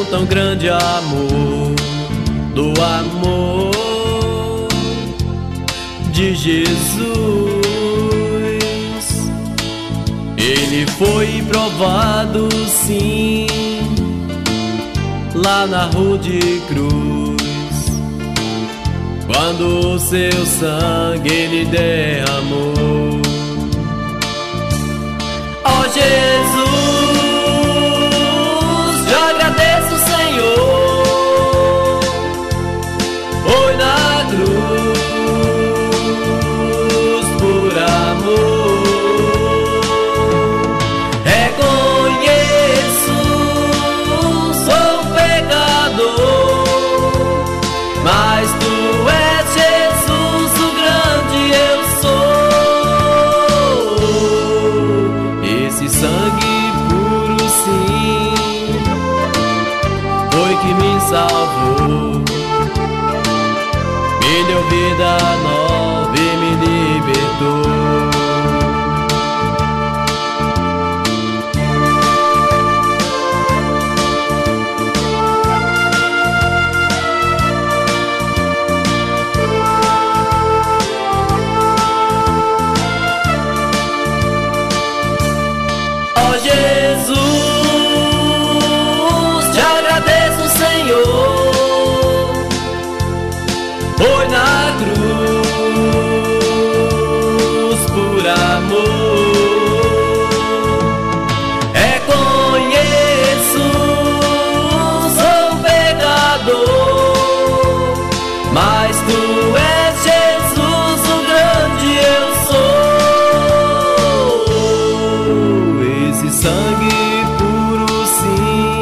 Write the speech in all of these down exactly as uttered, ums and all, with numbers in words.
tão grande amor, do amor de Jesus. Ele foi provado, sim, lá na rude cruz, quando o seu sangue ele derramou. Ó Jesus, eu agradeço, Senhor, foi na cruz por amor. Reconheço, sou pecador, mas tu és Jesus, o grande eu sou. Esse sangue puro, sim, foi que me salvou, me deu vida nova e me libertou. Ó Jesus, te agradeço, Senhor, foi na cruz por amor. Reconheço, sou pecador, mas tu és Jesus, o grande eu sou. Esse sangue puro, sim,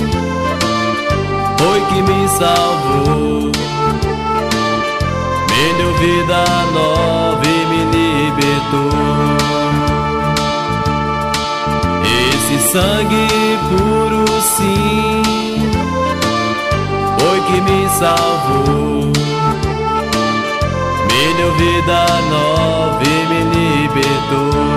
foi que me salvou, me deu vida nova e me libertou. Esse sangue puro, sim, foi que me salvou, me deu vida nova e me libertou.